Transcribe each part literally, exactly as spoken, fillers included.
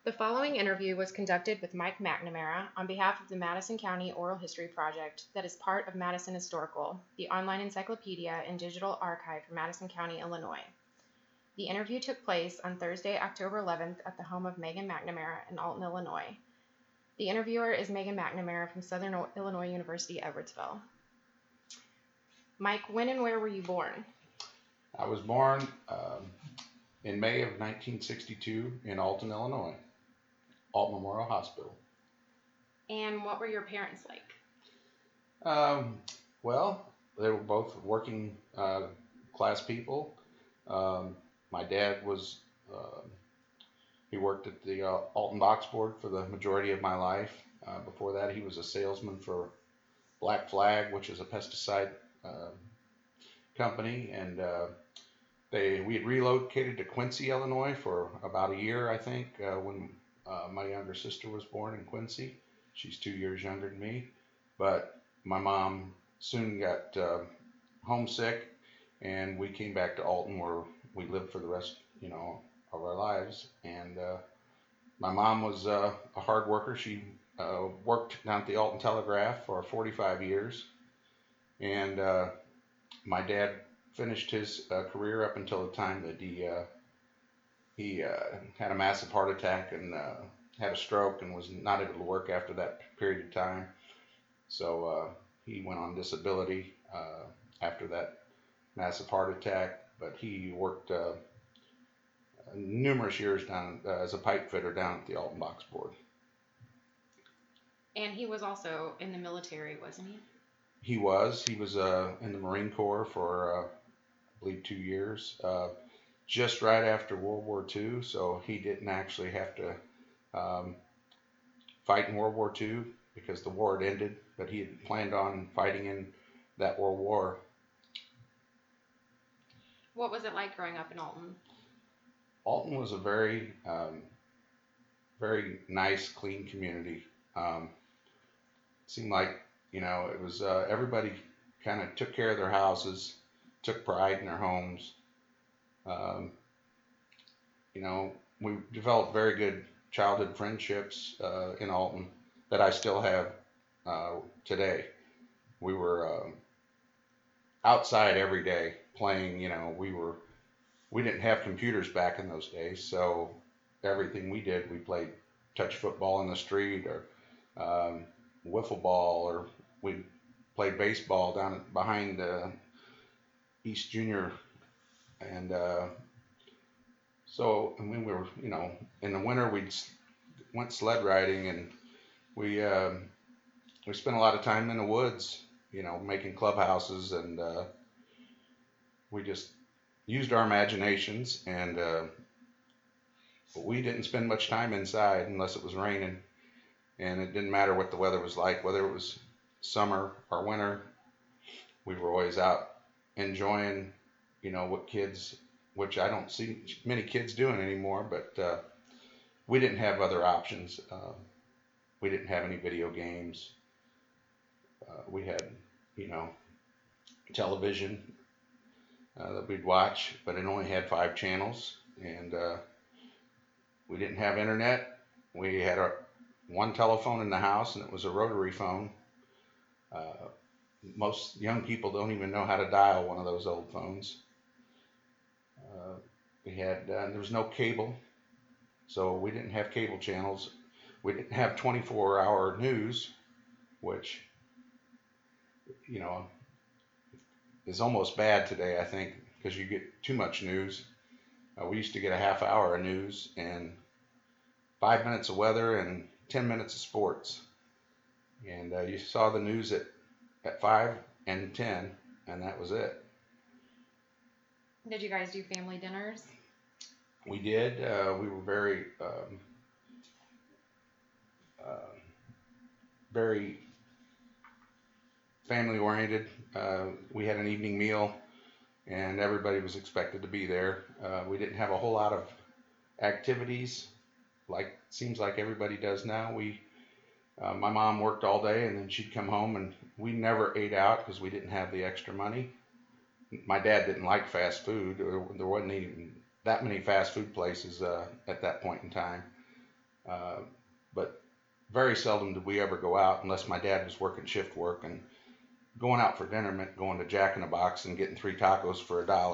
The following interview was conducted with Mike McNamara on behalf of the Madison County Oral History Project that is part of Madison Historical, the online encyclopedia and digital archive for Madison County, Illinois. The interview took place on Thursday, October eleventh at the home of Megan McNamara in Alton, Illinois. The interviewer is Megan McNamara from Southern Illinois University, Edwardsville. Mike, when and where were you born? I was born um, in May of nineteen sixty-two in Alton, Illinois, Alton Memorial Hospital. And what were your parents like? Um, well, they were both working uh, class people. Um, my dad was, uh, he worked at the uh, Alton Box Board for the majority of my life. Uh, before that, he was a salesman for Black Flag, which is a pesticide uh, company, and uh, they we had relocated to Quincy, Illinois for about a year, I think, uh, when uh, my younger sister was born in Quincy. She's two years younger than me, but my mom soon got uh, homesick, and we came back to Alton, where we lived for the rest, you know, of our lives. And uh, my mom was uh, a hard worker. She uh, worked down at the Alton Telegraph for forty-five years, and uh, my dad finished his uh, career up until the time that he uh, he uh, had a massive heart attack and uh, had a stroke and was not able to work after that period of time. So uh, he went on disability uh, after that massive heart attack, but he worked uh, numerous years down uh, as a pipe fitter down at the Alton Box Board. And he was also in the military, wasn't he? He was. He was uh, in the Marine Corps for, uh, I believe, two years, uh, just right after World War Two. So he didn't actually have to um, fight in World War Two because the war had ended, but he had planned on fighting in that World War. What was it like growing up in Alton? Alton was a very, um, very nice, clean community. Um, seemed like, you know, it was uh, everybody kind of took care of their houses, took pride in their homes. Um, you know, we developed very good childhood friendships uh, in Alton that I still have uh, today. We were um, outside every day playing. You know, we were we didn't have computers back in those days, so everything we did, we played touch football in the street, or um, wiffle ball, or we played baseball down behind uh, East Junior. And uh, so, I mean, we were, you know, in the winter we went sled riding, and we um, we spent a lot of time in the woods, you know, making clubhouses, and uh, we just used our imaginations, and uh, we didn't spend much time inside unless it was raining, and it didn't matter what the weather was like, whether it was summer or winter. We were always out enjoying, you know, what kids, which I don't see many kids doing anymore, but uh, we didn't have other options. Uh, we didn't have any video games. Uh, we had, you know, television uh, that we'd watch, but it only had five channels, and uh, we didn't have internet. We had a, one telephone in the house, and it was a rotary phone. Uh, most young people don't even know how to dial one of those old phones. Uh, we had uh, there was no cable, so we didn't have cable channels. We didn't have twenty-four hour news, which, you know, is almost bad today, I think, because you get too much news. Uh, we used to get a half hour of news and five minutes of weather and ten minutes of sports. And uh, you saw the news at, at five and ten, and that was it. Did you guys do family dinners? We did. Uh, we were very, um, uh, very family oriented. Uh, we had an evening meal, and everybody was expected to be there. Uh, we didn't have a whole lot of activities, like seems like everybody does now. We, uh, my mom worked all day, and then she'd come home, and we never ate out because we didn't have the extra money. My dad didn't like fast food. There wasn't even that many fast food places uh, at that point in time. Uh, but very seldom did we ever go out unless my dad was working shift work, and going out for dinner meant going to Jack in the Box and getting three tacos for a dollar.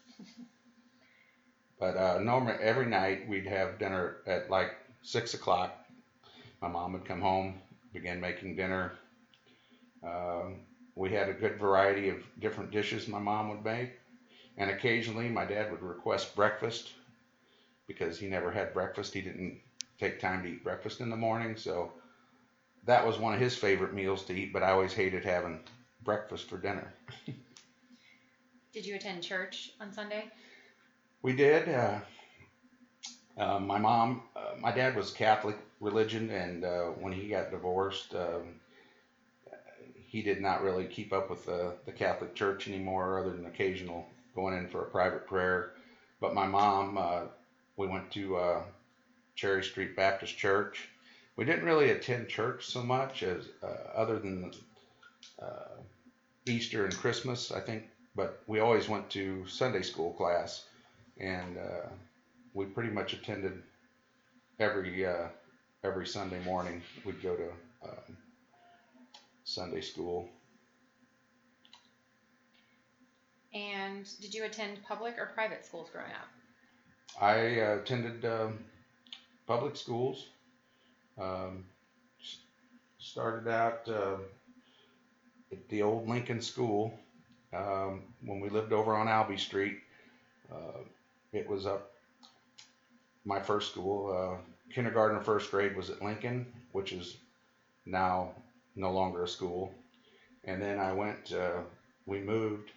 But uh, normally every night we'd have dinner at like six o'clock. My mom would come home, begin making dinner. Um, we had a good variety of different dishes my mom would make, and occasionally my dad would request breakfast because he never had breakfast. He didn't take time to eat breakfast in the morning, so that was one of his favorite meals to eat, but I always hated having breakfast for dinner. Did you attend church on Sunday? We did. Uh, uh, my mom, uh, my dad was Catholic religion, and uh, when he got divorced, um, he did not really keep up with the, the Catholic Church anymore, other than occasional going in for a private prayer. But my mom, uh, we went to uh, Cherry Street Baptist Church. We didn't really attend church so much as uh, other than uh, Easter and Christmas, I think. But we always went to Sunday school class, and uh, we pretty much attended every uh, every Sunday morning. We'd go to um, Sunday school. And did you attend public or private schools growing up? I uh, attended um, public schools. Um, started out uh, at the old Lincoln School um, when we lived over on Albee Street. Uh, it was up my first school. Uh, kindergarten and first grade was at Lincoln, which is now no longer a school. And then I went, uh, we moved,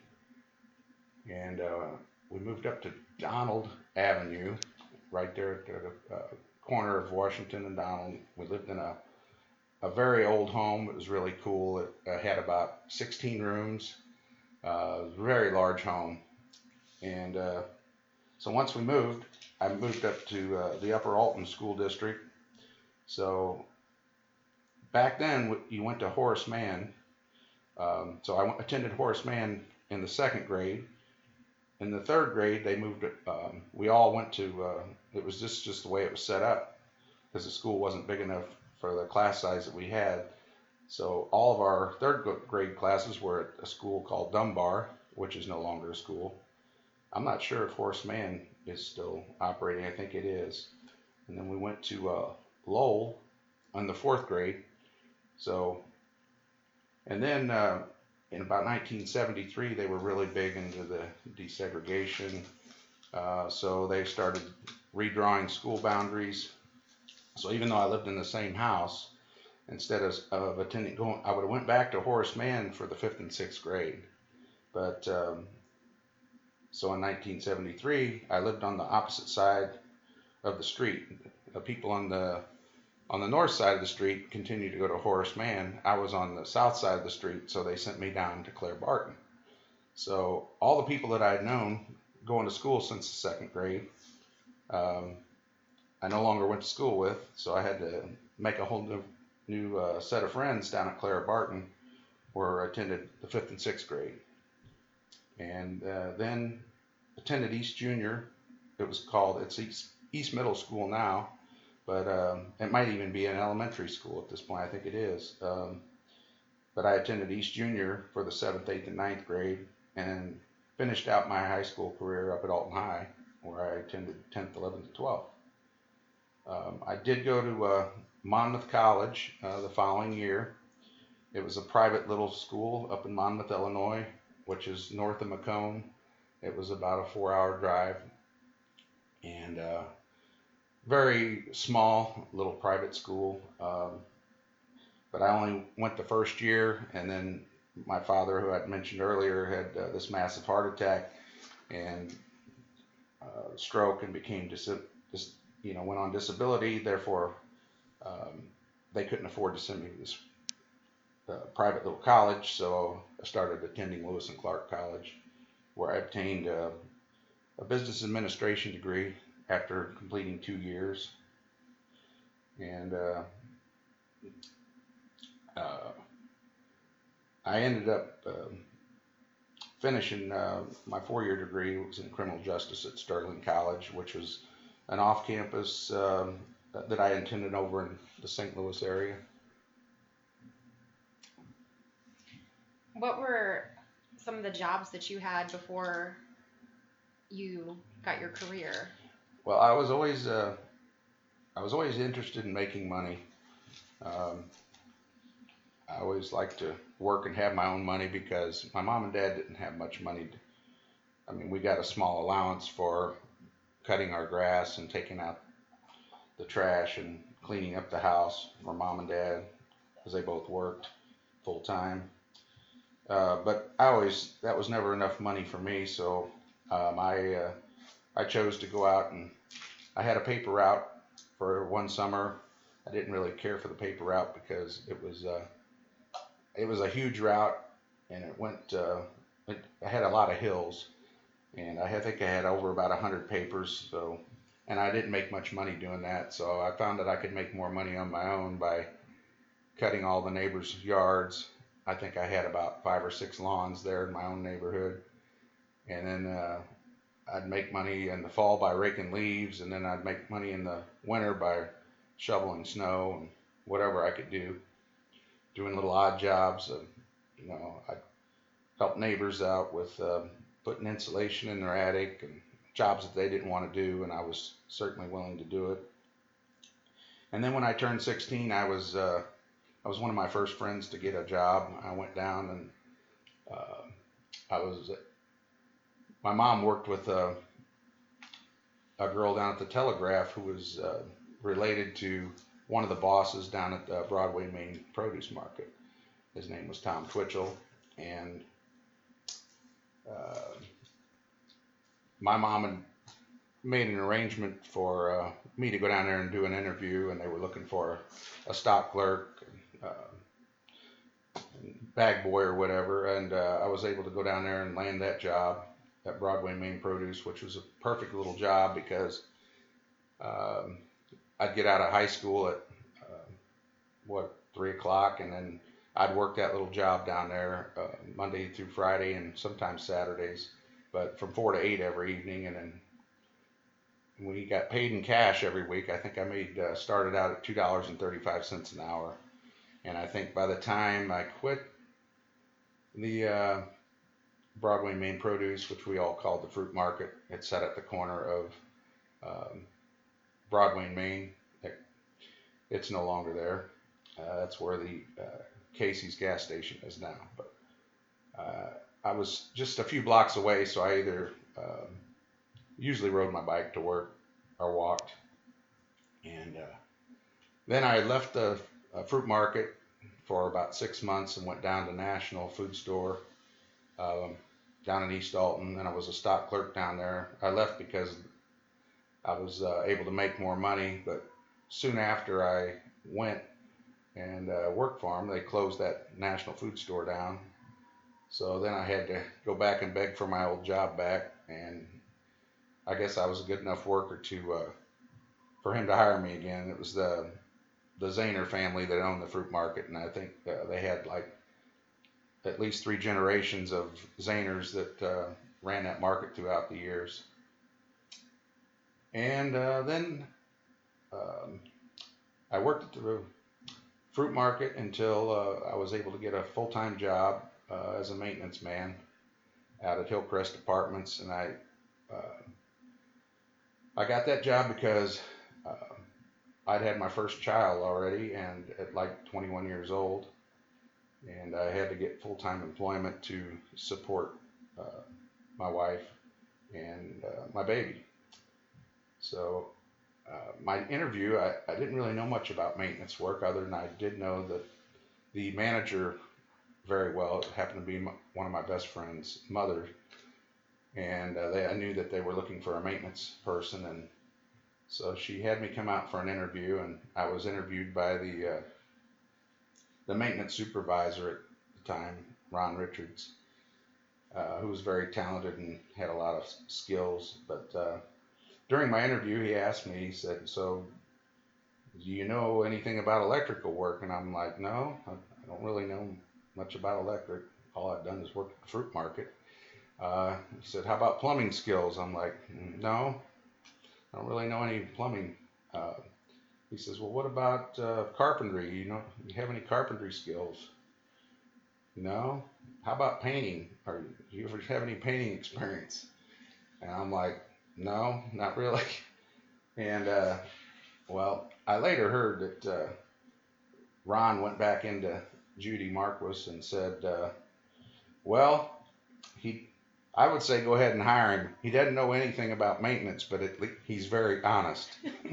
and uh, we moved up to Donald Avenue, right there at the uh, corner of Washington and Donald. We lived in a, a very old home. It was really cool. It uh, had about sixteen rooms, uh, very large home. And uh, so once we moved, I moved up to uh, the Upper Alton School District. So back then, you went to Horace Mann. Um, so I attended Horace Mann in the second grade. In the third grade, they moved. Um, we all went to. Uh, it was just just the way it was set up, because the school wasn't big enough for the class size that we had. So all of our third grade classes were at a school called Dunbar, which is no longer a school. I'm not sure if Horace Mann is still operating. I think it is. And then we went to uh, Lowell in the fourth grade. So, and then uh, in about nineteen seventy-three, they were really big into the desegregation. Uh, so they started redrawing school boundaries. So even though I lived in the same house, instead of, of attending, going, I would have went back to Horace Mann for the fifth and sixth grade. But um, so in nineteen seventy-three, I lived on the opposite side of the street. The people on the on the north side of the street continued to go to Horace Mann. I was on the south side of the street, so they sent me down to Claire Barton. So all the people that I had known going to school since the second grade, um, I no longer went to school with, so I had to make a whole new, new uh, set of friends down at Claire Barton, where I attended the fifth and sixth grade. And uh, then attended East Junior. It was called, it's East, East Middle School now, but um, it might even be an elementary school at this point. I think it is. Um, but I attended East Junior for the seventh, eighth, and ninth grade, and finished out my high school career up at Alton High, where I attended tenth, eleventh, and twelfth. Um, I did go to uh, Monmouth College uh, the following year. It was a private little school up in Monmouth, Illinois, which is north of Macomb. It was about a four-hour drive, and uh, very small little private school. Um, but I only went the first year, and then my father, who I'd mentioned earlier, had uh, this massive heart attack and uh, stroke, and became dis- dis- you know went on disability. Therefore, um, they couldn't afford to send me to this uh, private little college, so I started attending Lewis and Clark College, where I obtained a, a business administration degree after completing two years. And uh, uh, I ended up uh, finishing uh, my four-year degree. It was in criminal justice at Sterling College, which was an off-campus um, that I intended over in the Saint Louis area. What were some of the jobs that you had before you got your career? Well, I was always uh, I was always interested in making money. Um, I always liked to work and have my own money because my mom and dad didn't have much money. To, I mean, we got a small allowance for cutting our grass and taking out the trash and cleaning up the house for mom and dad because they both worked full time. Uh, but I always, that was never enough money for me, so um, I uh, I chose to go out, and I had a paper route for one summer. I didn't really care for the paper route because it was uh, it was a huge route, and it went uh, it, I had a lot of hills, and I, had, I think I had over about a hundred papers, so and I didn't make much money doing that, so I found that I could make more money on my own by cutting all the neighbors' yards. I think I had about five or six lawns there in my own neighborhood, and then uh, I'd make money in the fall by raking leaves, and then I'd make money in the winter by shoveling snow and whatever I could do, doing little odd jobs. Of, you know, I'd help neighbors out with uh, putting insulation in their attic and jobs that they didn't want to do, and I was certainly willing to do it. And then when I turned sixteen, I was uh, I was one of my first friends to get a job. I went down and uh, I was, my mom worked with a, a girl down at the Telegraph who was uh, related to one of the bosses down at the Broadway Main Produce Market. His name was Tom Twitchell, and uh, my mom had made an arrangement for uh, me to go down there and do an interview, and they were looking for a, a stock clerk, uh, bag boy or whatever, and uh, I was able to go down there and land that job at Broadway Main Produce, which was a perfect little job because um, I'd get out of high school at uh, what three o'clock, and then I'd work that little job down there uh, Monday through Friday and sometimes Saturdays, but from four to eight every evening, and then we got paid in cash every week. I think I made uh, started out at two dollars and thirty-five cents an hour. And I think by the time I quit the uh, Broadway Main Produce, which we all called the Fruit Market, it sat at the corner of um, Broadway and Main. It's no longer there. Uh, that's where the uh, Casey's gas station is now. But uh, I was just a few blocks away, so I either um, usually rode my bike to work or walked. And uh, then I left the Uh, fruit market for about six months and went down to National Food Store um, down in East Alton, and I was a stock clerk down there. I left because I was uh, able to make more money, but soon after I went and uh, worked for them, they closed that National Food Store down. So then I had to go back and beg for my old job back, and I guess I was a good enough worker to uh, for him to hire me again. It was the the Zahner family that owned the fruit market, and I think uh, they had like at least three generations of Zahners that uh, ran that market throughout the years. And uh, then um, I worked at the fruit market until uh, I was able to get a full-time job uh, as a maintenance man out at Hillcrest Apartments, and I uh, I got that job because uh, I'd had my first child already, and at like twenty-one years old, and I had to get full-time employment to support uh, my wife and uh, my baby. So uh, my interview, I, I didn't really know much about maintenance work other than I did know that the manager very well. It happened to be my, one of my best friend's mother, and uh, they, I knew that they were looking for a maintenance person, and so she had me come out for an interview, and I was interviewed by the uh, the maintenance supervisor at the time, Ron Richards, uh, who was very talented and had a lot of skills. But uh, during my interview, he asked me, he said, "So, do you know anything about electrical work?" And I'm like, "No, I, I don't really know much about electric. All I've done is work at the fruit market." Uh, he said, "How about plumbing skills?" I'm like, "No, I don't really know any plumbing." Uh, he says, well, what about uh, carpentry? You know, you have any carpentry skills? No. How about painting? Or do you ever have any painting experience? And I'm like, no, not really. And uh, well, I later heard that uh, Ron went back into Judy Marquis and said, uh, well, he, I would say go ahead and hire him. He doesn't know anything about maintenance, but at least he's very honest.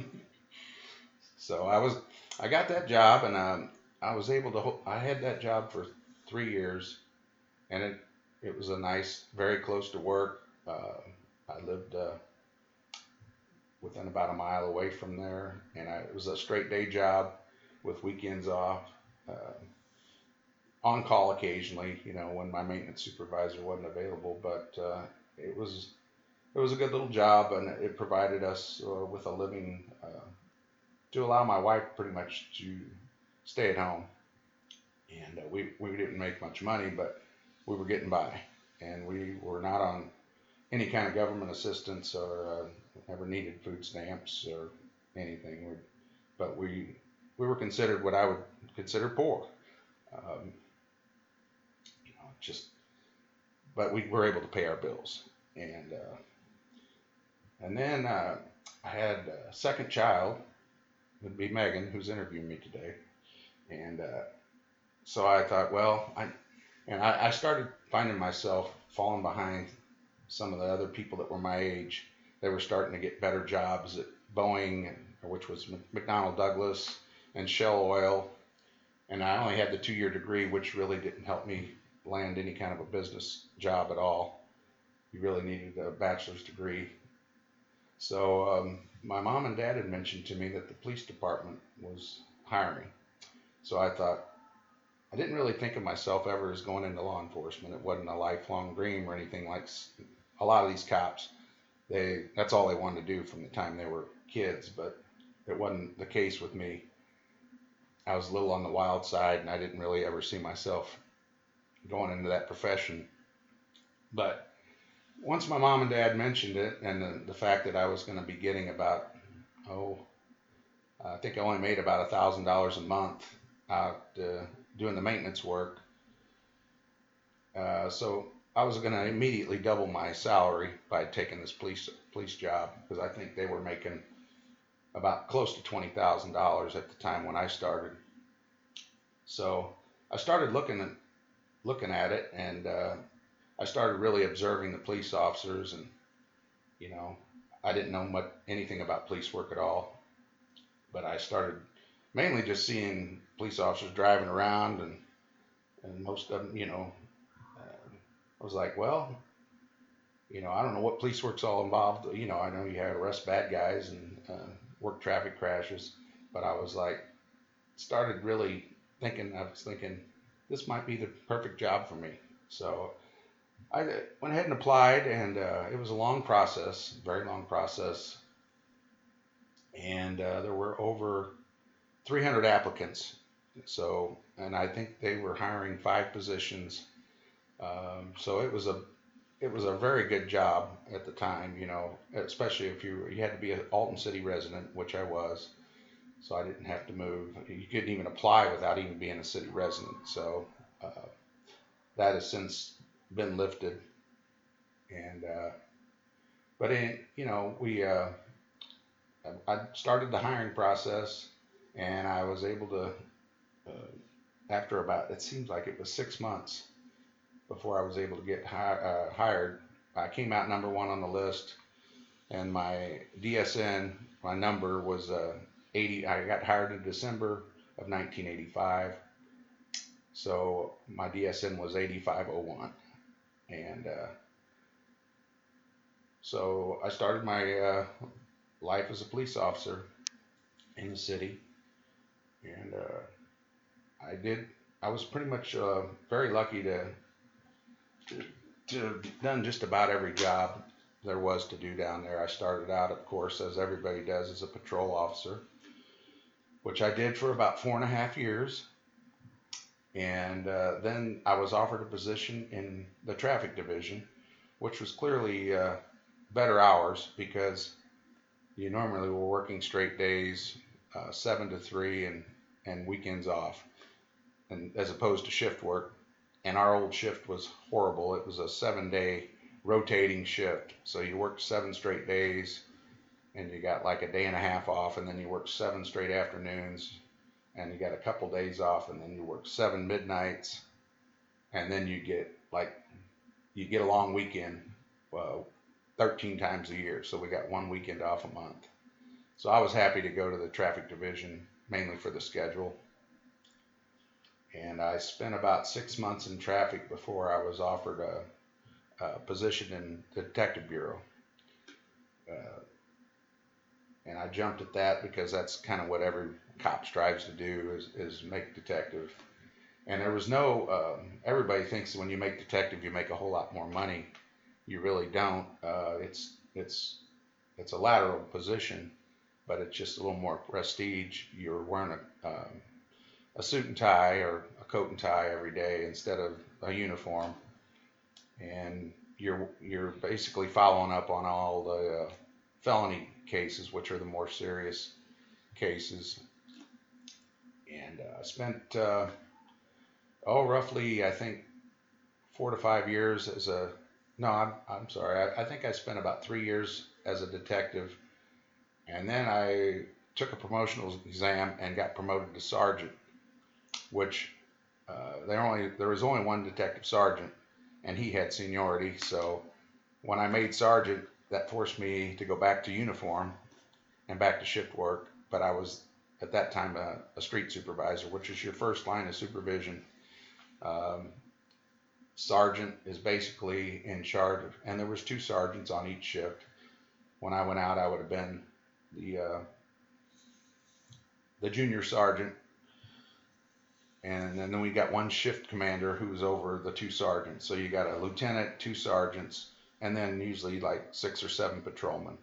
So I was, I got that job, and um, I was able to. I had that job for three years, and it it was a nice, very close to work. Uh, I lived uh, within about a mile away from there, and I, it was a straight day job with weekends off. Uh, on call occasionally, you know, when my maintenance supervisor wasn't available, but uh, it was it was a good little job, and it provided us uh, with a living uh, to allow my wife pretty much to stay at home. And uh, we we didn't make much money, but we were getting by, and we were not on any kind of government assistance or uh, ever needed food stamps or anything. We, but we we were considered what I would consider poor. Um, you know, just, but we were able to pay our bills, and uh, and then uh, I had a second child, would be Megan, who's interviewing me today, and uh, so I thought, well, I and I, I started finding myself falling behind some of the other people that were my age. They were starting to get better jobs at Boeing, which was McDonnell Douglas, and Shell Oil. And I only had the two-year degree, which really didn't help me land any kind of a business job at all. You really needed a bachelor's degree. So um, my mom and dad had mentioned to me that the police department was hiring. So I thought, I didn't really think of myself ever as going into law enforcement. It wasn't a lifelong dream or anything like a lot of these cops. They that's all they wanted to do from the time they were kids, but it wasn't the case with me. I was a little on the wild side, and I didn't really ever see myself going into that profession. But once my mom and dad mentioned it, and the, the fact that I was going to be getting about, oh, I think I only made about a thousand dollars a month out uh, doing the maintenance work. Uh, so I was going to immediately double my salary by taking this police police job, because I think they were making about close to twenty thousand dollars at the time when I started. So I started looking at looking at it, and uh, I started really observing the police officers, and you know, I didn't know much anything about police work at all, but I started mainly just seeing police officers driving around, and and most of them, you know, uh, I was like, well, you know, I don't know what police work's all involved. You know, I know you have arrest bad guys and uh, work traffic crashes, but I was like, started really thinking, I was thinking, this might be the perfect job for me. So I went ahead and applied, and uh, it was a long process, very long process. And uh, there were over three hundred applicants. So, and I think they were hiring five positions. Um, so it was a, it was a very good job at the time, you know, especially if you, you had to be an Alton City resident, which I was. So I didn't have to move. You couldn't even apply without even being a city resident. So uh, that has since been lifted. And, uh, but in, you know, we, uh, I started the hiring process, and I was able to, uh, after about, it seems like it was six months before I was able to get hi- uh, hired. I came out number one on the list, and my D S N, my number was uh, eighty. I got hired in December of nineteen eighty-five, so my D S N was eighty-five oh one, and uh, so I started my uh, life as a police officer in the city, and uh, I did. I was pretty much uh, very lucky to, to to have done just about every job there was to do down there. I started out, of course, as everybody does, as a patrol officer, which I did for about four and a half years. And uh, then I was offered a position in the traffic division, which was clearly uh, better hours, because you normally were working straight days, uh, seven to three and, and weekends off, and as opposed to shift work. And our old shift was horrible. It was a seven day rotating shift. So you worked seven straight days and you got like a day and a half off, and then you worked seven straight afternoons, and you got a couple days off, and then you work seven midnights, and then you get like you get a long weekend, well, thirteen times a year. So we got one weekend off a month. So I was happy to go to the traffic division mainly for the schedule. And I spent about six months in traffic before I was offered a, a position in the detective bureau. Uh, and I jumped at that because that's kind of what every cop strives to do is, is make detective. And there was no, um, everybody thinks when you make detective, you make a whole lot more money. You really don't. Uh, it's, it's, it's a lateral position, but it's just a little more prestige. You're wearing a, um, a suit and tie or a coat and tie every day instead of a uniform. And you're, you're basically following up on all the uh, felony cases, which are the more serious cases. And I uh, spent, uh, oh, roughly, I think, four to five years as a, no, I'm, I'm sorry, I, I think I spent about three years as a detective. And then I took a promotional exam and got promoted to sergeant, which uh, there only there was only one detective sergeant, and he had seniority. So when I made sergeant, that forced me to go back to uniform and back to shift work. But I was at that time a, a street supervisor, which is your first line of supervision. Um, sergeant is basically in charge of, and there was two sergeants on each shift. When I went out, I would have been the uh, the junior sergeant, and then we got one shift commander who's over the two sergeants. So you got a lieutenant, two sergeants, and then usually like six or seven patrolmen.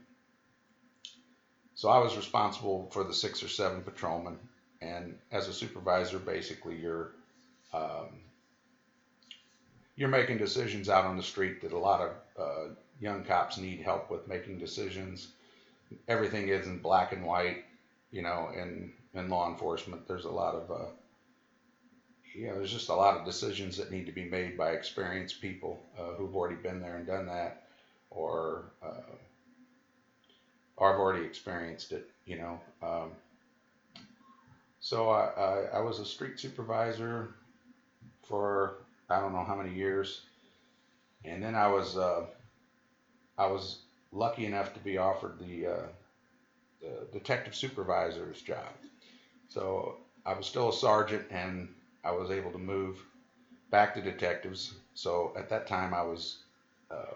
So I was responsible for the six or seven patrolmen, and as a supervisor, basically you're um, you're making decisions out on the street that a lot of uh, young cops need help with making decisions. Everything isn't black and white, you know, in, in law enforcement. There's a lot of, uh, you know, there's just a lot of decisions that need to be made by experienced people uh, who've already been there and done that, or, uh, or have already experienced it, you know. Um, so I, I, I was a street supervisor for, I don't know how many years. And then I was, uh, I was lucky enough to be offered the, uh, the detective supervisor's job. So I was still a sergeant, and I was able to move back to detectives. So at that time I was uh,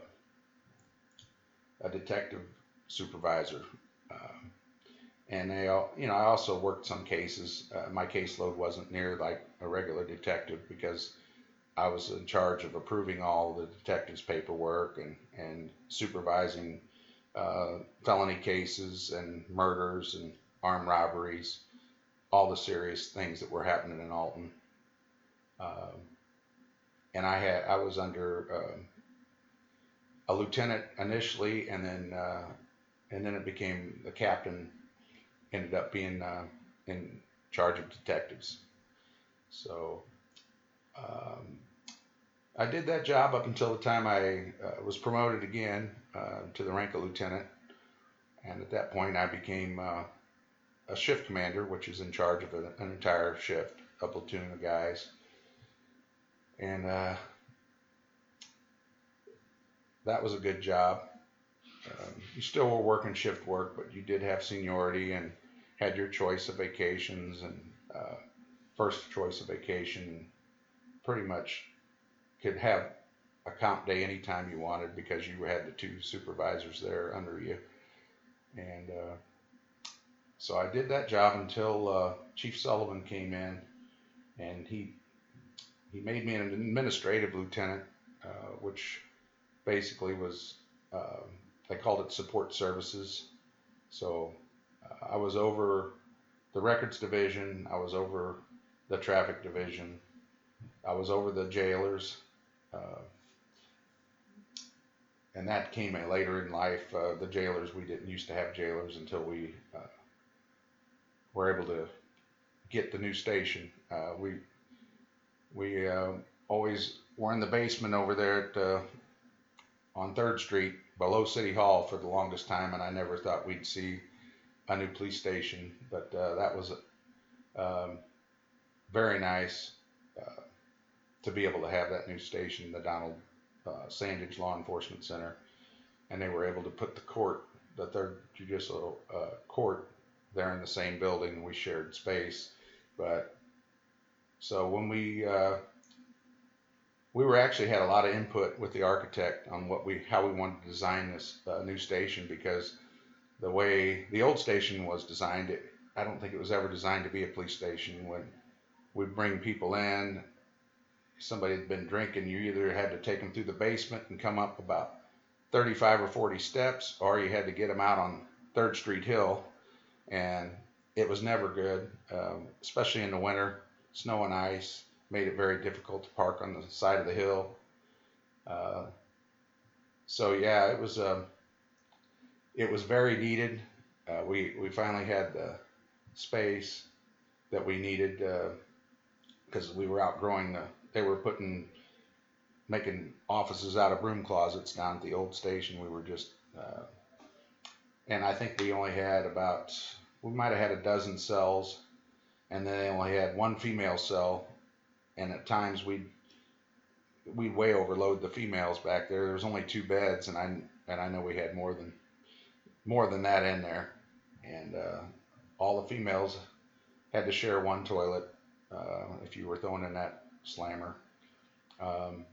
a detective supervisor. Um, and they all, you know, I also worked some cases. Uh, my caseload wasn't near like a regular detective because I was in charge of approving all the detectives' paperwork and, and supervising uh, felony cases and murders and armed robberies, all the serious things that were happening in Alton. Um, and I had I was under uh, a lieutenant initially, and then uh, and then it became the captain. Ended up being uh, in charge of detectives. So. Um, I did that job up until the time I uh, was promoted again uh, to the rank of lieutenant, and at that point I became uh, a shift commander, which is in charge of an, an entire shift, a platoon of guys. And uh, that was a good job. Um, you still were working shift work, but you did have seniority and had your choice of vacations and uh, first choice of vacation. Pretty much could have a comp day anytime you wanted because you had the two supervisors there under you. And uh, so I did that job until uh, Chief Sullivan came in, and he he made me an administrative lieutenant, uh, which basically was, uh, they called it support services. So uh, I was over the records division, I was over the traffic division, I was over the jailers, uh, and that came later in life. Uh, the jailers, we didn't used to have jailers until we uh, were able to get the new station. Uh, we we uh, always were in the basement over there at uh, on third Street below City Hall for the longest time, and I never thought we'd see a new police station. But uh, that was um, very nice uh, to be able to have that new station, the Donald uh, Sandage Law Enforcement Center, and they were able to put the court, the third judicial uh, court, there in the same building. We shared space, but so when we uh, we were actually had a lot of input with the architect on what we how we wanted to design this uh, new station, because the way the old station was designed, it, I don't think it was ever designed to be a police station. When we bring people in, somebody had been drinking, you either had to take them through the basement and come up about thirty-five or forty steps, or you had to get them out on third Street Hill, and it was never good, um, especially in the winter. Snow and ice made it very difficult to park on the side of the hill. Uh, so yeah, it was uh, it was very needed. Uh, we we finally had the space that we needed because uh, we were outgrowing the. They were putting making offices out of broom closets down at the old station. We were just, uh, and I think we only had about we might have had a dozen cells, and then they only had one female cell. And at times we'd we'd way overload the females back there. There was only two beds, and I and I know we had more than more than that in there. And uh, all the females had to share one toilet uh, if you were throwing in that slammer. Um,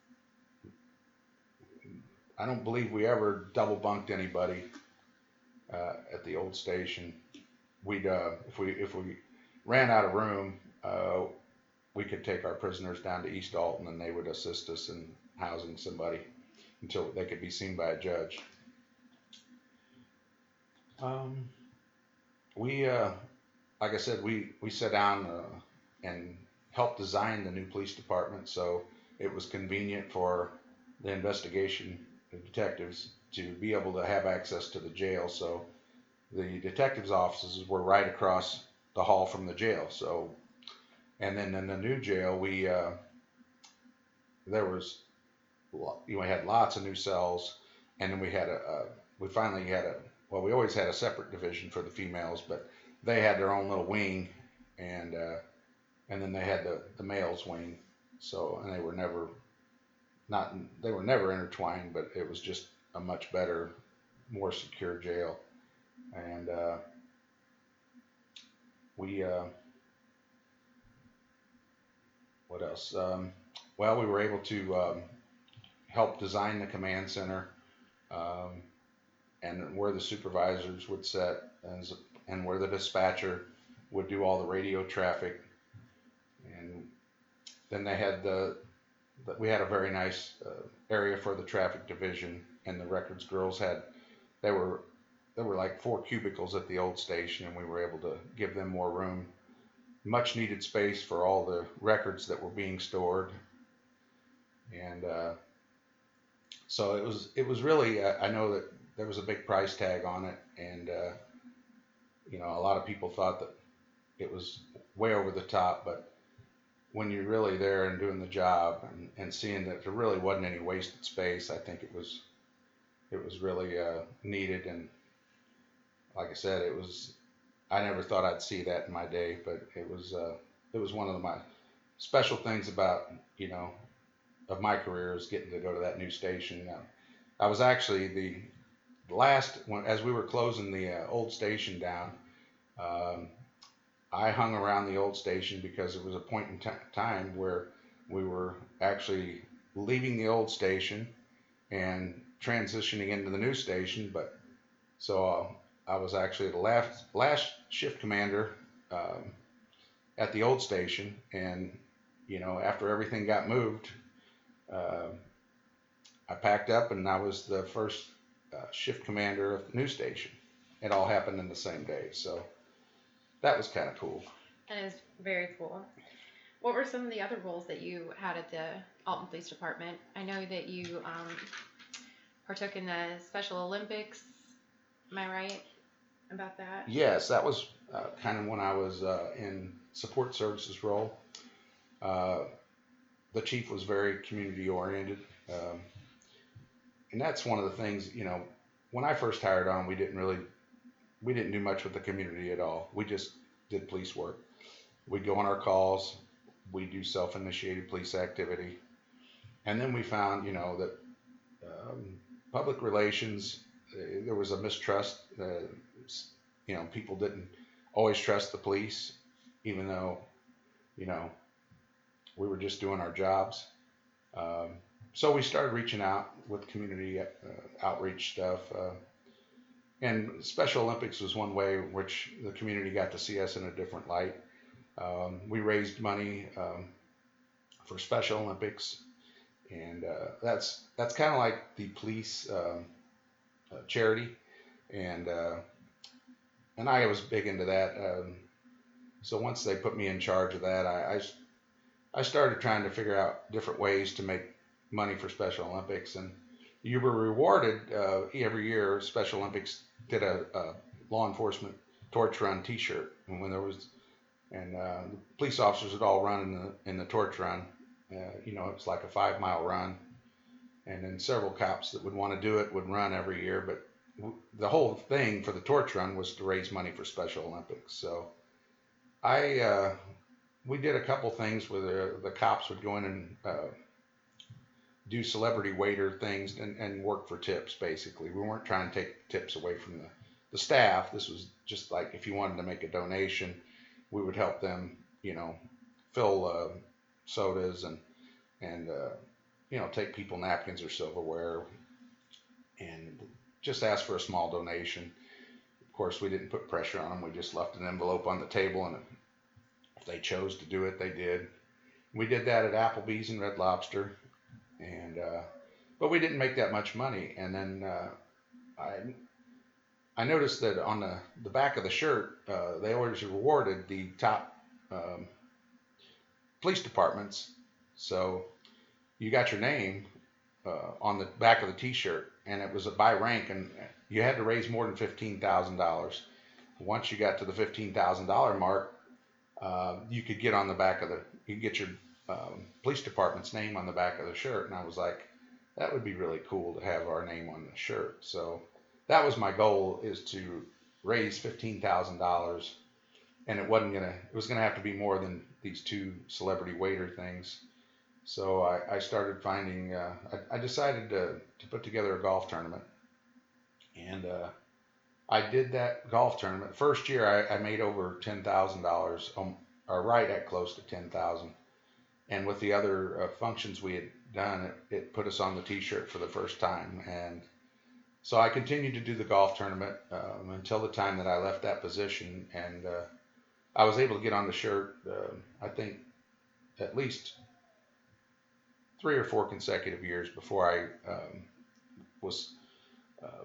I don't believe we ever double bunked anybody uh, at the old station. We'd uh, if we if we ran out of room. Uh, we could take our prisoners down to East Alton, and they would assist us in housing somebody until they could be seen by a judge. Um, we, uh, like I said, we, we sat down uh, and helped design the new police department, so it was convenient for the investigation detectives to be able to have access to the jail. So the detectives' offices were right across the hall from the jail. So And then in the new jail, we uh, there was you know, we had lots of new cells, and then we had a, a we finally had a well we always had a separate division for the females, but they had their own little wing, and uh, and then they had the, the males wing. So and they were never not they were never intertwined, but it was just a much better, more secure jail, and uh, we. Uh, What else? Um, well, we were able to um, help design the command center um, and where the supervisors would sit, and, and where the dispatcher would do all the radio traffic. And then they had the, the we had a very nice uh, area for the traffic division, and the records girls had they were there were like four cubicles at the old station, and we were able to give them more room. Much needed space for all the records that were being stored, and uh, so it was it was really uh, I know that there was a big price tag on it, and uh, you know a lot of people thought that it was way over the top, but when you're really there and doing the job and, and seeing that there really wasn't any wasted space, I think it was it was really uh, needed. And like I said, it was. I never thought I'd see that in my day, but it was uh, it was one of my special things about you know of my career is getting to go to that new station. Uh, I was actually the last when as we were closing the uh, old station down. Um, I hung around the old station because it was a point in t- time where we were actually leaving the old station and transitioning into the new station. But so. Uh, I was actually the last last shift commander um, at the old station, and you know after everything got moved, uh, I packed up and I was the first uh, shift commander of the new station. It all happened in the same day, so that was kind of cool. That is very cool. What were some of the other roles that you had at the Alton Police Department? I know that you um, partook in the Special Olympics. Am I right about that? Yes, that was uh, kind of when I was uh, in support services role. Uh, the chief was very community oriented. Um, and that's one of the things, you know, when I first hired on, we didn't really, we didn't do much with the community at all. We just did police work. We'd go on our calls, we do self-initiated police activity. And then we found, you know, that um, public relations, uh, there was a mistrust. Uh, you know, people didn't always trust the police, even though, you know, we were just doing our jobs. Um, so we started reaching out with community uh, outreach stuff. Uh, and Special Olympics was one way in which the community got to see us in a different light. Um, we raised money um, for Special Olympics, and uh, that's that's kind of like the police um, uh, charity, and uh, and I was big into that. Um, so once they put me in charge of that, I, I I started trying to figure out different ways to make money for Special Olympics, and you were rewarded uh, every year. Special Olympics did a, a law enforcement torch run T-shirt, and when there was, and uh, the police officers would all run in the in the torch run. Uh, you know, it was like a five mile run, and then several cops that would want to do it would run every year. But w- the whole thing for the torch run was to raise money for Special Olympics. So I. Uh, We did a couple things where the, the cops would go in and uh, do celebrity waiter things and, and work for tips, basically. We weren't trying to take tips away from the, the staff. This was just like if you wanted to make a donation, we would help them, you know, fill uh, sodas and, and uh, you know, take people napkins or silverware and just ask for a small donation. Of course, we didn't put pressure on them. We just left an envelope on the table, and if they chose to do it, they did. We did that at Applebee's and Red Lobster, and uh, but we didn't make that much money. And then uh, I I noticed that on the, the back of the shirt, uh, they always rewarded the top um, police departments. So you got your name uh, on the back of the T-shirt, and it was by rank, and you had to raise more than fifteen thousand dollars. Once you got to the fifteen thousand dollars mark, uh, you could get on the back of the, you could get your um, police department's name on the back of the shirt. And I was like, that would be really cool to have our name on the shirt. So that was my goal, is to raise fifteen thousand dollars. And it wasn't going to, it was going to have to be more than these two celebrity waiter things. So I, I started finding, uh, I, I decided to, to put together a golf tournament. And uh, I did that golf tournament. First year I, I made over ten thousand dollars, um, or right at close to ten thousand dollars. And with the other uh, functions we had done, it, it put us on the T-shirt for the first time. And so I continued to do the golf tournament um, until the time that I left that position. And uh, I was able to get on the shirt, uh, I think, at least three or four consecutive years before I um, was, uh,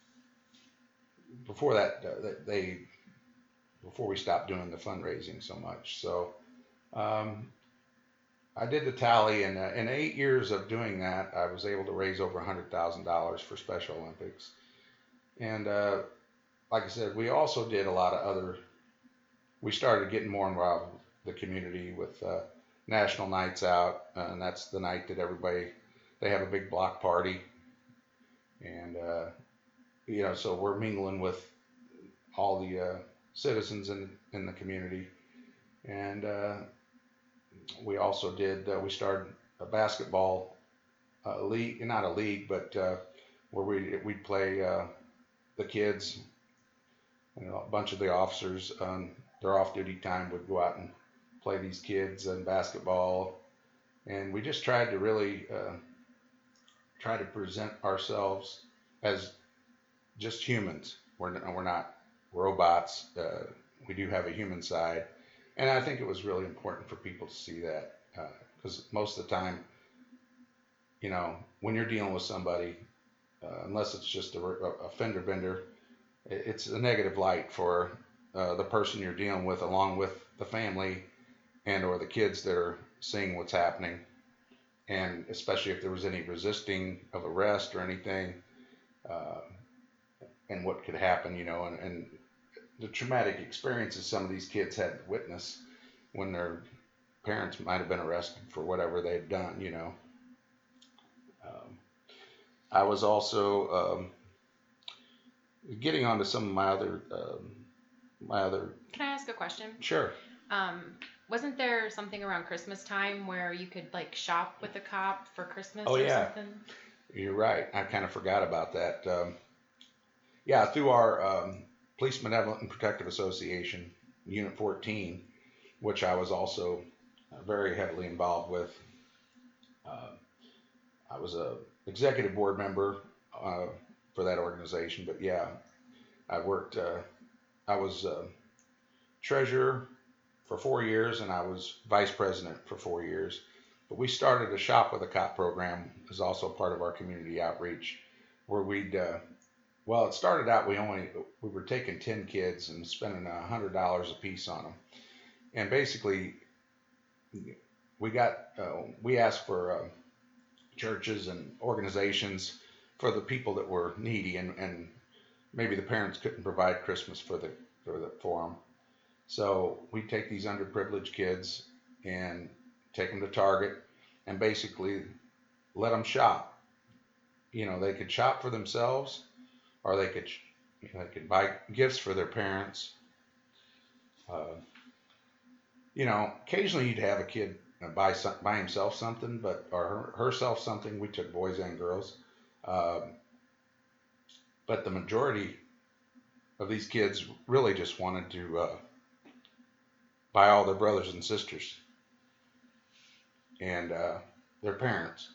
before that, uh, they, before we stopped doing the fundraising so much. So um, I did the tally, and uh, in eight years of doing that, I was able to raise over one hundred thousand dollars for Special Olympics. And uh, like I said, we also did a lot of other, we started getting more involved with the community with uh, National Nights Out, uh, and that's the night that everybody, they have a big block party. And, uh, you know, so we're mingling with all the uh, citizens in, in the community. And uh, we also did, uh, we started a basketball uh, league, not a league, but uh, where we, we'd play uh, the kids, you know, a bunch of the officers on their off-duty time would go out and play these kids in basketball. And we just tried to really uh, try to present ourselves as just humans. We're, we're not robots. Uh, we do have a human side. And I think it was really important for people to see that, because uh, most of the time, you know, when you're dealing with somebody, uh, unless it's just a, a fender bender, it's a negative light for uh, the person you're dealing with, along with the family and or the kids that are seeing what's happening. And especially if there was any resisting of arrest or anything, uh, and what could happen, you know, and, and the traumatic experiences some of these kids had to witness when their parents might have been arrested for whatever they'd done, you know. Um, I was also um, getting on to some of my other um, my other. Can I ask a question? Sure. Um, wasn't there something around Christmas time where you could like shop with the cop for Christmas oh, or yeah. something? You're right. I kind of forgot about that. Um, yeah, through our um, Police Benevolent and Protective Association, Unit fourteen, which I was also very heavily involved with. Uh, I was a executive board member uh, for that organization, but yeah, I worked. Uh, I was uh, treasurer for four years, and I was vice president for four years. But we started a Shop with a Cop program as also part of our community outreach, where we'd. Uh, well, it started out we only we were taking ten kids and spending a hundred dollars a piece on them, and basically we got uh, we asked for uh, churches and organizations for the people that were needy, and, and maybe the parents couldn't provide Christmas for the for the for them. So we take these underprivileged kids and take them to Target and basically let them shop. You know, they could shop for themselves, or they could you know, they could buy gifts for their parents. Uh, you know, occasionally you'd have a kid buy some, buy himself something, but or her, herself something. We took boys and girls, um, but the majority of these kids really just wanted to uh, buy all their brothers and sisters and uh, their parents.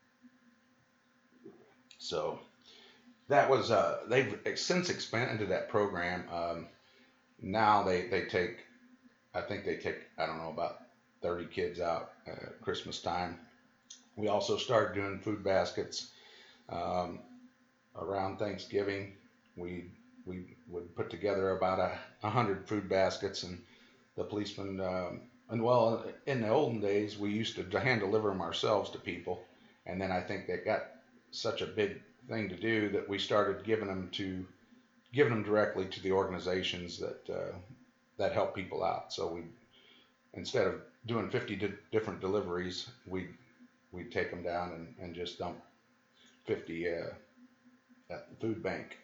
So that was uh, they've since expanded that program. Um, now they they take, I think they take I don't know about thirty kids out at Christmas time. We also started doing food baskets um, around Thanksgiving. We we would put together about a, a hundred food baskets, and the policemen um, and well, in the olden days we used to hand deliver them ourselves to people, and then I think they got such a big thing to do that we started giving them to giving them directly to the organizations that uh, that help people out. So we instead of doing fifty di- different deliveries, we we take them down and, and just dump fifty uh, at the food bank.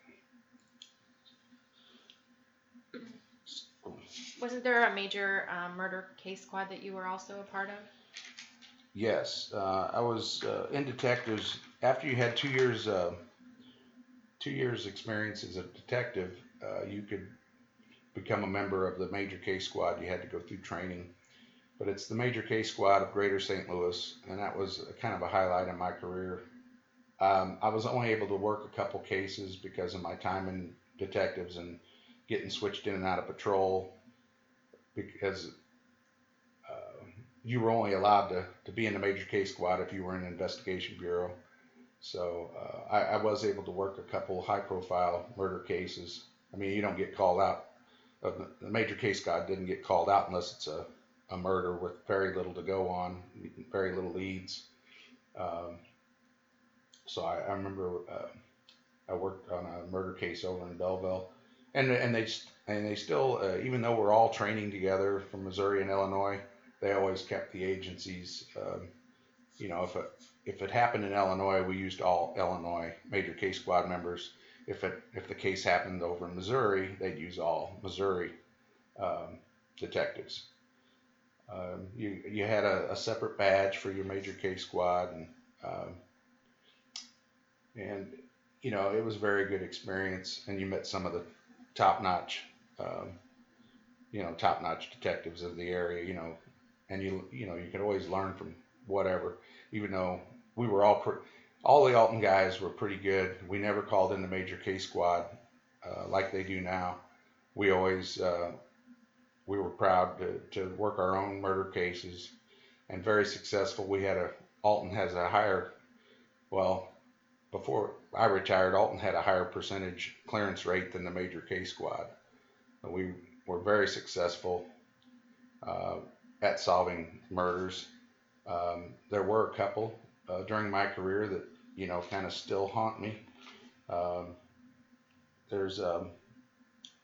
Wasn't there a major um, murder case squad that you were also a part of? Yes, uh, I was uh, in detectives. After you had two years, uh, two years experience as a detective, uh, you could become a member of the major case squad. You had to go through training, but it's the major case squad of Greater Saint Louis, and that was a, kind of a highlight in my career. Um, I was only able to work a couple cases because of my time in detectives and getting switched in and out of patrol, because uh, you were only allowed to, to be in the major case squad if you were in an investigation bureau. So uh, I, I was able to work a couple high-profile murder cases. I mean, you don't get called out. Uh, the major case squad didn't get called out unless it's a, a murder with very little to go on, very little leads. Um, so I, I remember uh, I worked on a murder case over in Belleville, and and they and they still, uh, even though we're all training together from Missouri and Illinois, they always kept the agencies. Um, you know, if it if it happened in Illinois, we used all Illinois major case squad members. If it if the case happened over in Missouri, they'd use all Missouri um, detectives. Um, you you had a, a separate badge for your major case squad, and um, and you know it was a very good experience. And you met some of the top-notch, um, you know, top-notch detectives of the area. You know, and you you know you could always learn from whatever. Even though we were all pre- all the Alton guys were pretty good. We never called in the major case squad uh, like they do now. We always uh, we were proud to, to work our own murder cases, and very successful. We had a Alton has a higher, well, before I retired, Alton had a higher percentage clearance rate than the major case squad. We were very successful uh, at solving murders. Um, there were a couple uh, during my career that, you know, kind of still haunt me. Um, there's um,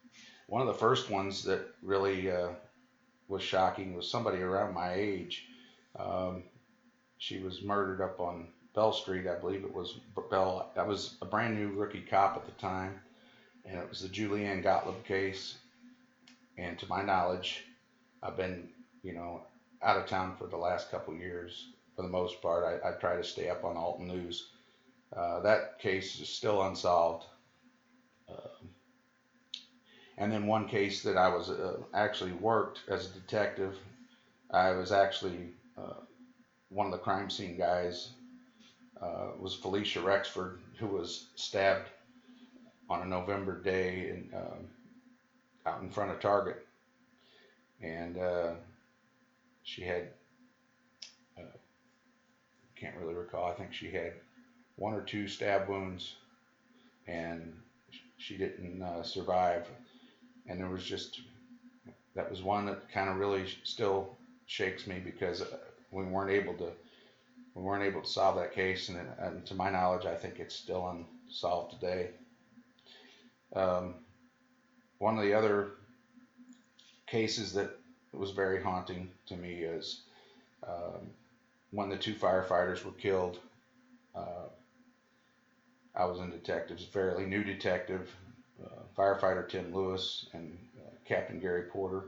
one of the first ones that really uh, was shocking was somebody around my age. Um, she was murdered up on Bell Street, I believe it was Bell. I was a brand new rookie cop at the time, and it was the Julianne Gottlieb case. And to my knowledge, I've been, you know, out of town for the last couple of years. For the most part, I, I try to stay up on Alton news. Uh, that case is still unsolved. Uh, and then one case that I was uh, actually worked as a detective. I was actually uh, one of the crime scene guys. Uh, was Felicia Rexford, who was stabbed on a November day in, um, out in front of Target, and uh, she had uh, can't really recall. I think she had one or two stab wounds, and she didn't uh, survive. And there was just that was one that kind of really still shakes me because we weren't able to we weren't able to solve that case, and, and to my knowledge, I think it's still unsolved today. Um, one of the other cases that was very haunting to me is um, when the two firefighters were killed. Uh, I was in detectives, fairly new detective, uh, firefighter Tim Lewis and uh, Captain Gary Porter.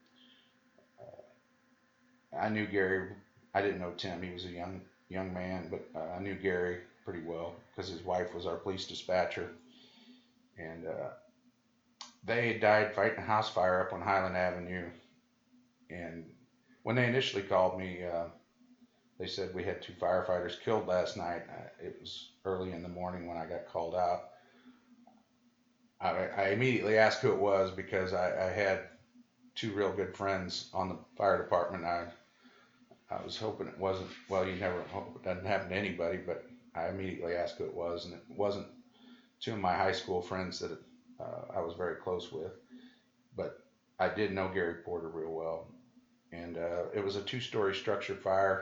Uh, I knew Gary. I didn't know Tim. He was a young young man, but uh, I knew Gary pretty well because his wife was our police dispatcher, and uh, they had died fighting a house fire up on Highland Avenue. And when they initially called me, uh, they said we had two firefighters killed last night. Uh, it was early in the morning when I got called out. I, I immediately asked who it was because I, I had two real good friends on the fire department. I I was hoping it wasn't, well, you never hope it doesn't happen to anybody, but I immediately asked who it was, and it wasn't two of my high school friends that uh, I was very close with, but I did know Gary Porter real well. And uh, it was a two-story structure fire,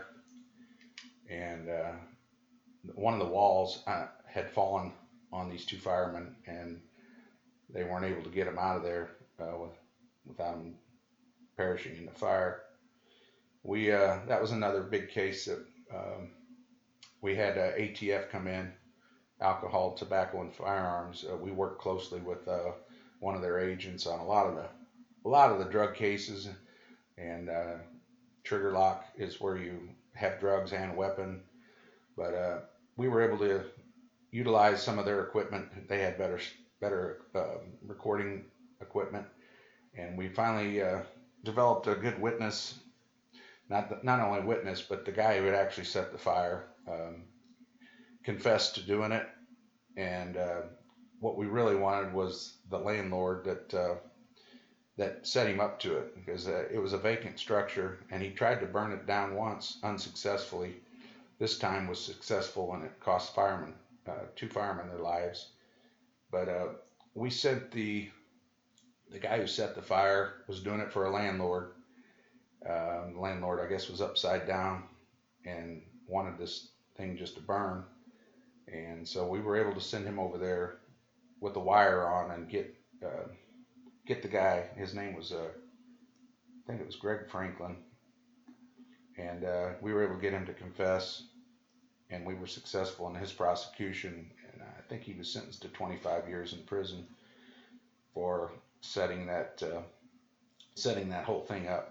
and uh, one of the walls uh, had fallen on these two firemen, and they weren't able to get them out of there uh, with, without them perishing in the fire. We uh, that was another big case that um, we had uh, A T F come in, alcohol, tobacco, and firearms. Uh, we worked closely with uh, one of their agents on a lot of the a lot of the drug cases, and uh, trigger lock is where you have drugs and weapon. But uh, we were able to utilize some of their equipment. They had better better uh, recording equipment, and we finally uh, developed a good witness. Not the, not only witness, but the guy who had actually set the fire um, confessed to doing it. And uh, what we really wanted was the landlord that uh, that set him up to it, because uh, it was a vacant structure, and he tried to burn it down once unsuccessfully. This time was successful, and it cost firemen, uh, two firemen, their lives. But uh, we sent the the guy who set the fire was doing it for a landlord. Uh, the landlord, I guess, was upside down and wanted this thing just to burn. And so we were able to send him over there with the wire on and get uh, get the guy. His name was, uh, I think it was Greg Franklin. And uh, we were able to get him to confess, and we were successful in his prosecution. And I think he was sentenced to twenty-five years in prison for setting that uh, setting that whole thing up.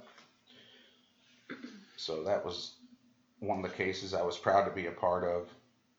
So that was one of the cases I was proud to be a part of.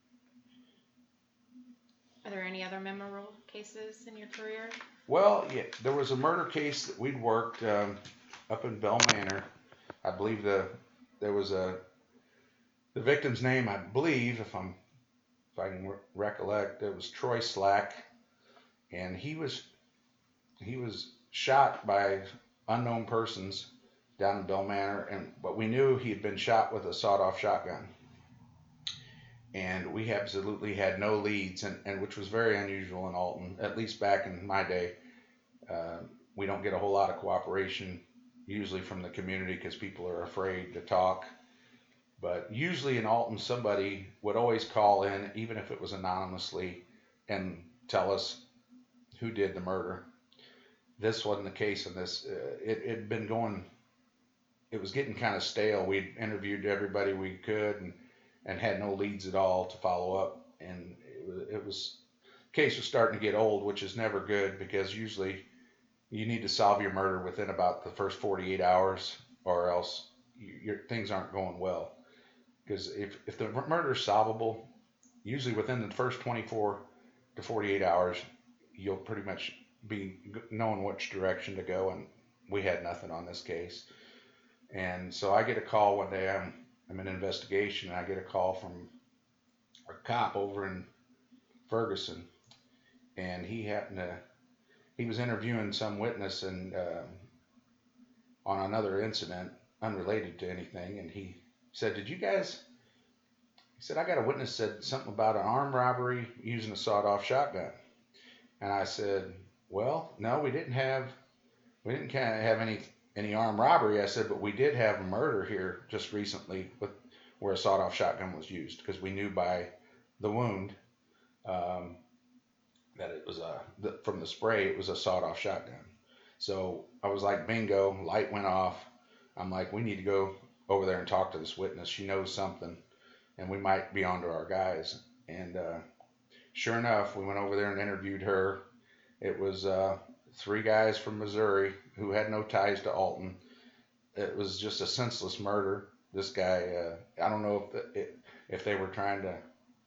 Are there any other memorable cases in your career? Well, yeah, there was a murder case that we'd worked um, up in Bell Manor. I believe the there was a the victim's name. I believe, if I'm if I can re- recollect, it was Troy Slack, and he was he was shot by unknown persons down in Bell Manor, and but we knew he had been shot with a sawed-off shotgun, and we absolutely had no leads, and, and which was very unusual in Alton, at least back in my day. Uh, we don't get a whole lot of cooperation usually from the community because people are afraid to talk. But usually in Alton, somebody would always call in, even if it was anonymously, and tell us who did the murder. this wasn't the case in this. Uh, it had been going, it was getting kind of stale. We'd interviewed everybody we could and, and had no leads at all to follow up. And it was, it was, case was starting to get old, which is never good because usually you need to solve your murder within about the first forty-eight hours or else you, your things aren't going well. Because if, if the murder is solvable, usually within the first twenty-four to forty-eight hours, you'll pretty much be knowing which direction to go. And we had nothing on this case. And so I get a call one day. I'm, I'm in an investigation, and I get a call from a cop over in Ferguson. And he happened to, he was interviewing some witness and uh, on another incident unrelated to anything. And he said, did you guys, he said, I got a witness said something about an armed robbery using a sawed-off shotgun. And I said, well, no, we didn't have, we didn't kind of have any, any armed robbery. I said, but we did have a murder here just recently with where a sawed-off shotgun was used because we knew by the wound um, that it was a, the, from the spray, it was a sawed-off shotgun. So I was like, bingo, light went off. I'm like, we need to go over there and talk to this witness. She knows something, and we might be onto our guys. And uh, sure enough, we went over there and interviewed her. It was uh, three guys from Missouri who had no ties to Alton. It was just a senseless murder. This guy, uh, I don't know if the, it, if they were trying to,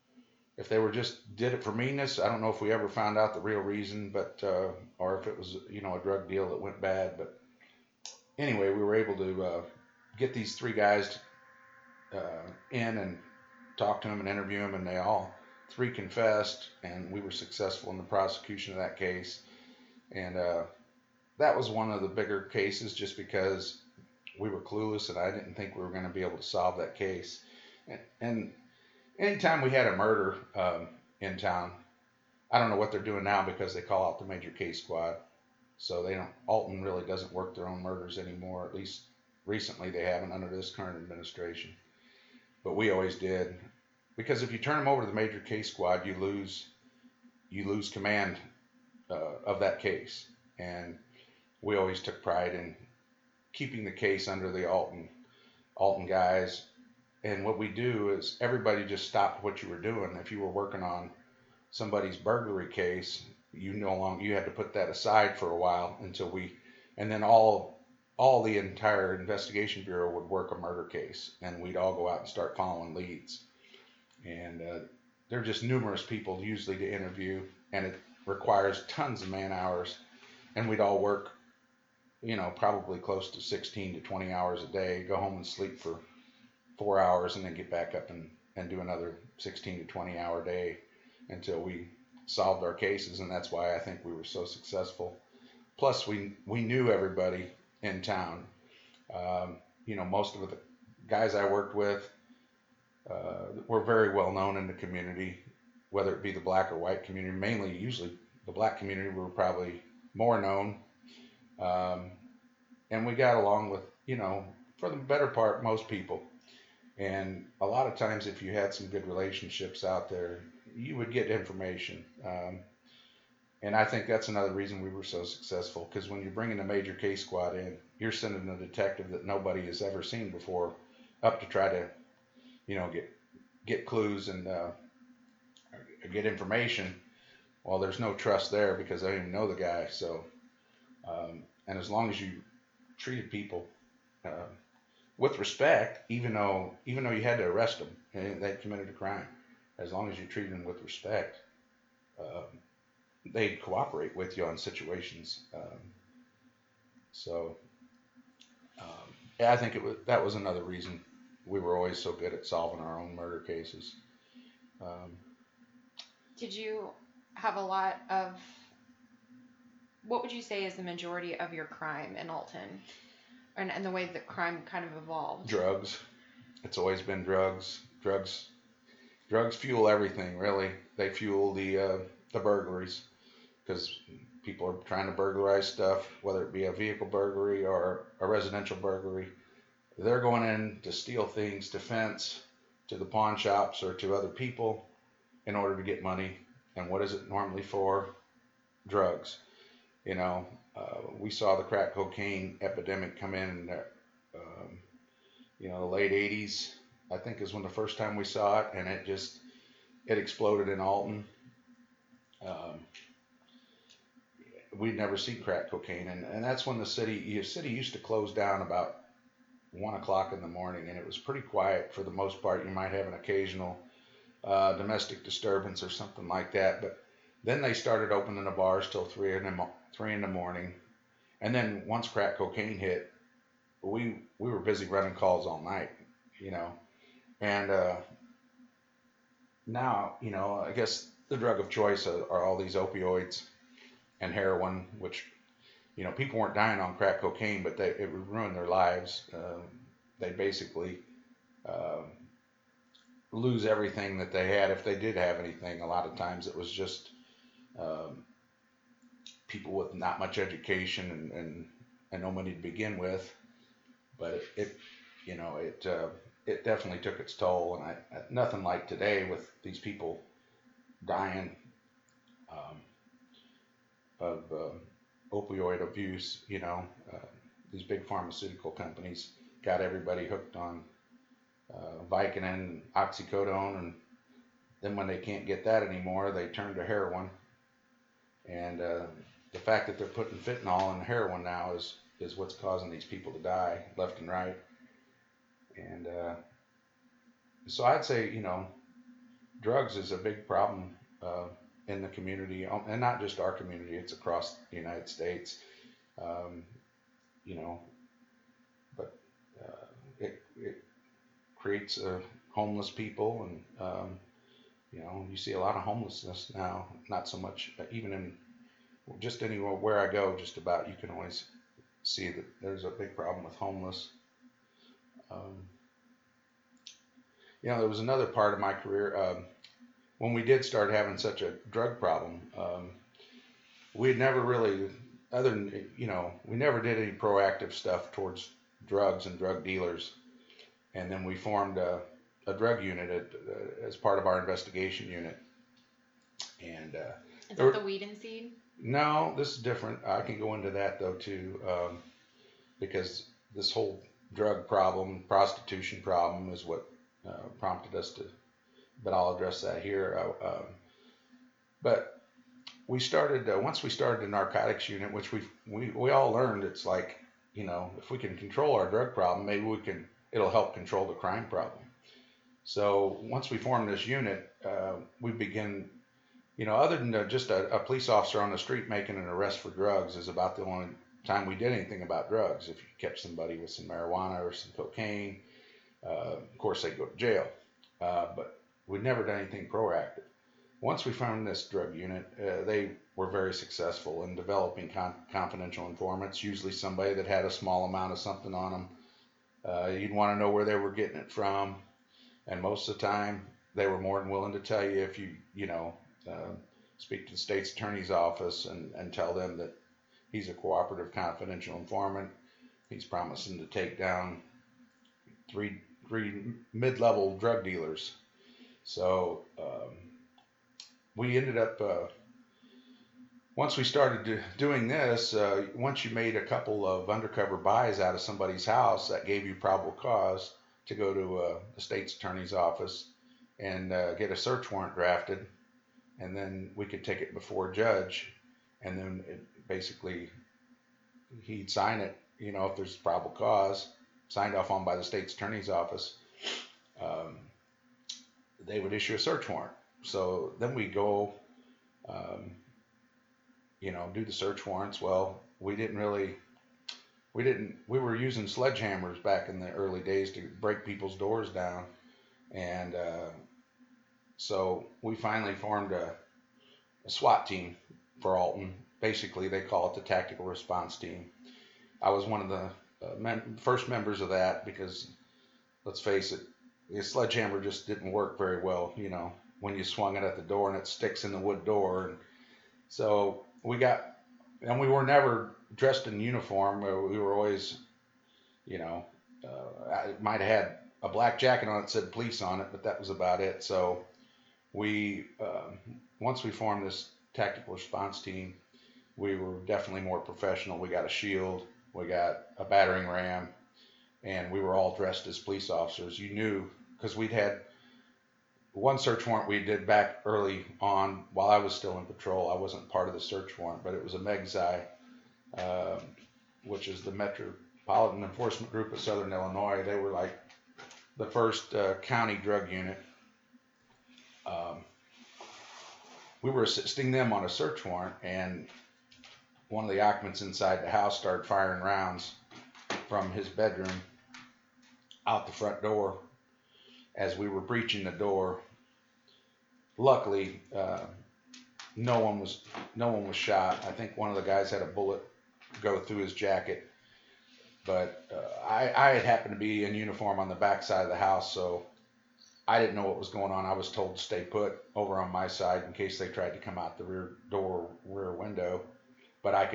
if they were just did it for meanness. I don't know if we ever found out the real reason, but uh, or if it was, you know, a drug deal that went bad. But anyway, we were able to uh, get these three guys uh, in and talk to them and interview them, and they all three confessed, and we were successful in the prosecution of that case. And uh, that was one of the bigger cases just because we were clueless, and I didn't think we were going to be able to solve that case. And, and anytime we had a murder um, in town, I don't know what they're doing now because they call out the major case squad. So they don't, Alton really doesn't work their own murders anymore. At least recently they haven't under this current administration. But we always did. Because if you turn them over to the major case squad, you lose, you lose command uh, of that case. And we always took pride in keeping the case under the Alton, Alton guys. And what we do is everybody just stopped what you were doing. If you were working on somebody's burglary case, you no longer, you had to put that aside for a while until we, and then all, all the entire investigation bureau would work a murder case, and we'd all go out and start following leads. And uh, there are just numerous people usually to interview, and it requires tons of man hours, and we'd all work, you know, probably close to sixteen to twenty hours a day, go home and sleep for four hours, and then get back up and, and do another sixteen to twenty hour day until we solved our cases. And that's why I think we were so successful. Plus, we we knew everybody in town. Um, you know, most of the guys I worked with uh, were very well known in the community, whether it be the black or white community. Mainly, usually the black community were probably more known. Um, and we got along with, you know, for the better part, most people. And a lot of times, if you had some good relationships out there, you would get information. Um, and I think that's another reason we were so successful, because when you're bringing a major case squad in, you're sending a detective that nobody has ever seen before up to try to, you know, get get clues and uh, get information. Well, there's no trust there because I don't even know the guy. So, um, and as long as you treated people uh, with respect, even though even though you had to arrest them and they committed a crime, as long as you treated them with respect, um, they'd cooperate with you on situations. Um, so, um, yeah, I think it was that was another reason we were always so good at solving our own murder cases. Um, Did you have a lot of, what would you say is the majority of your crime in Alton, and, and the way that crime kind of evolved? Drugs. It's always been drugs. Drugs. Drugs fuel everything, really. They fuel the uh, the burglaries, because people are trying to burglarize stuff, whether it be a vehicle burglary or a residential burglary. They're going in to steal things to fence, to the pawn shops, or to other people in order to get money. And what is it normally for? Drugs. You know, uh, we saw the crack cocaine epidemic come in, um, you know, the late eighties, I think is when the first time we saw it, and it just, it exploded in Alton. Um, we'd never seen crack cocaine, and, and that's when the city, the city used to close down about one o'clock in the morning, and it was pretty quiet for the most part. You might have an occasional uh, domestic disturbance or something like that, but then they started opening the bars till three in the three in the morning, and then once crack cocaine hit, we we were busy running calls all night, you know, and uh, now you know I guess the drug of choice are, are all these opioids and heroin, which you know people weren't dying on crack cocaine, but they it would ruin their lives. Uh, they basically uh, lose everything that they had if they did have anything. A lot of times it was just um, people with not much education and, and, and no money to begin with. But it, it you know, it uh, it definitely took its toll, and I, nothing like today with these people dying um, of uh, opioid abuse. You know, uh, these big pharmaceutical companies got everybody hooked on uh, Vicodin, oxycodone, and then when they can't get that anymore, they turn to heroin. And uh, the fact that they're putting fentanyl in heroin now is is what's causing these people to die left and right. And uh, so I'd say, you know, drugs is a big problem uh, in the community, and not just our community, it's across the United States. Um, you know, but uh, it, it creates uh, homeless people, and um, you know, you see a lot of homelessness now, not so much, even in just anywhere where I go, just about, you can always see that there's a big problem with homeless. Um, you know, there was another part of my career, um, when we did start having such a drug problem, um, we had never really, other than, you know, we never did any proactive stuff towards drugs and drug dealers. And then we formed a, a drug unit at, uh, as part of our investigation unit. And uh, is that the Weed and Seed? No, this is different. I can go into that though too, um, because this whole drug problem, prostitution problem, is what uh, prompted us to. But I'll address that here. Uh, um, but we started uh, once we started the narcotics unit, which we we we all learned. It's like, you know, if we can control our drug problem, maybe we can. It'll help control the crime problem. So once we formed this unit, uh, we begin. You know, other than just a, a police officer on the street making an arrest for drugs is about the only time we did anything about drugs. If you catch somebody with some marijuana or some cocaine, uh, of course they go to jail. Uh, but we'd never done anything proactive. Once we found this drug unit, uh, they were very successful in developing con- confidential informants, usually somebody that had a small amount of something on them. Uh, you'd want to know where they were getting it from. And most of the time, they were more than willing to tell you if you, you know, Uh, speak to the state's attorney's office and, and tell them that he's a cooperative confidential informant. He's promising to take down three three mid-level drug dealers. So um, we ended up, uh, once we started do, doing this, uh, once you made a couple of undercover buys out of somebody's house, that gave you probable cause to go to uh, the state's attorney's office and uh, get a search warrant drafted. And then we could take it before a judge, and then it basically he'd sign it, you know, if there's probable cause, signed off on by the state's attorney's office. Um, they would issue a search warrant. So then we go, um, you know, do the search warrants. Well, we didn't really, we didn't, we were using sledgehammers back in the early days to break people's doors down. And, uh, So we finally formed a, a SWAT team for Alton. Basically, they call it the Tactical Response Team. I was one of the uh, mem- first members of that because, let's face it, the sledgehammer just didn't work very well, you know, when you swung it at the door and it sticks in the wood door. And so we got, and we were never dressed in uniform. We were always, you know, uh, I might have had a black jacket on it that said police on it, but that was about it. So we, uh, once we formed this tactical response team, we were definitely more professional. We got a shield, we got a battering ram, and we were all dressed as police officers. You knew, because we'd had one search warrant we did back early on while I was still in patrol. I wasn't part of the search warrant, but it was a MEGSI, uh, which is the Metropolitan Enforcement Group of Southern Illinois. They were like the first uh, county drug unit. Um, we were assisting them on a search warrant, and one of the occupants inside the house started firing rounds from his bedroom out the front door as we were breaching the door. Luckily, uh, no one was no one was shot. I think one of the guys had a bullet go through his jacket, but uh, I, I had happened to be in uniform on the back side of the house, so I didn't know what was going on. I was told to stay put over on my side in case they tried to come out the rear door, rear window, but I could